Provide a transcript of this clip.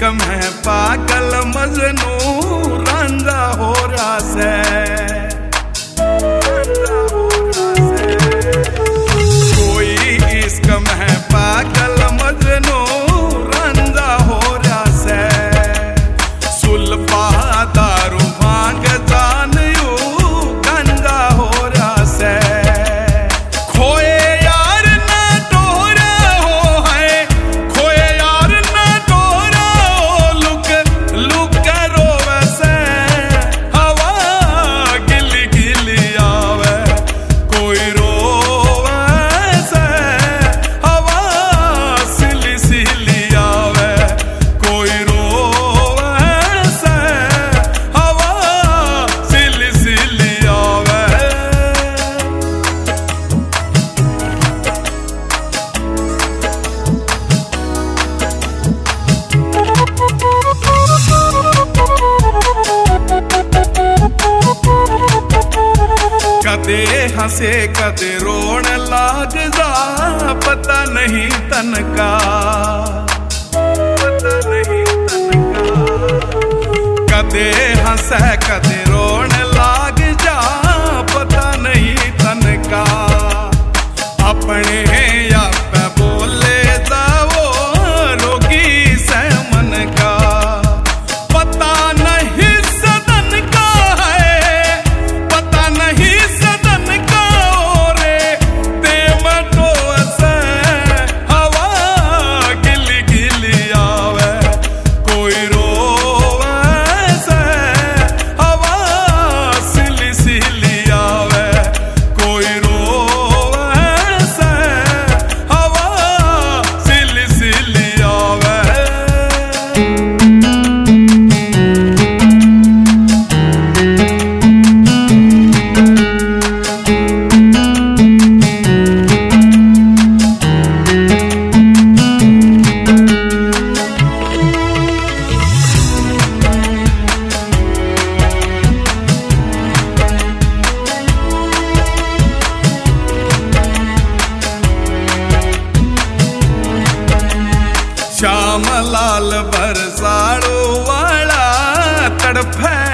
में पागल मजनू रांझा हो रहा से। कोई इश्क में पागल मजनू रांझा हो रहा से। सुल्फा दारू भांग जान यू गांजा हो रहा से। खोए यार ना टोरा हो है, खोए यार ना टोरा हो, लुक लुक करो वैसे। हवा गिली गिली आवे कोई रोवे से। हवा सिली सिली आवे कोई रोवे से। हवा सिली सिली आवे। कदे हंसे कदे रोण लाग जा, पता नहीं तन का, पता नहीं तन का। कदे हंसे कदे रोण लाग जा, पता नहीं तन का। अपने आप बोले जाओ रोगी से मन का। पता नहीं सदन का है, पता नहीं सदन का रे ते मटो से। हवा गिली गिली आवे कोई रोवे से। हवा सिली सिली आवे कोई रोवे से। हवा सिली सिली आवे। श्याम लाल बरसाड़ो वाला तड़फे